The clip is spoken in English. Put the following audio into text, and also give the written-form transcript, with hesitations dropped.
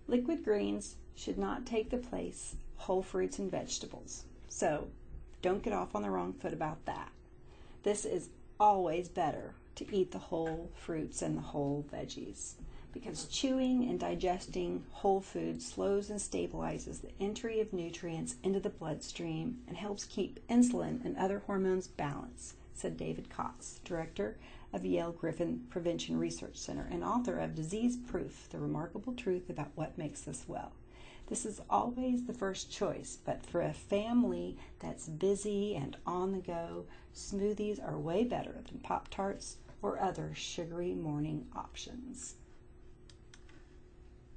Liquid greens should not take the place of whole fruits and vegetables. So don't get off on the wrong foot about that. This is always better to eat the whole fruits and the whole veggies, because chewing and digesting whole foods slows and stabilizes the entry of nutrients into the bloodstream and helps keep insulin and other hormones balanced, said David Cox, director of Yale Griffin Prevention Research Center and author of Disease Proof: The Remarkable Truth About What Makes Us Well. This is always the first choice, but for a family that's busy and on the go, smoothies are way better than Pop-Tarts or other sugary morning options.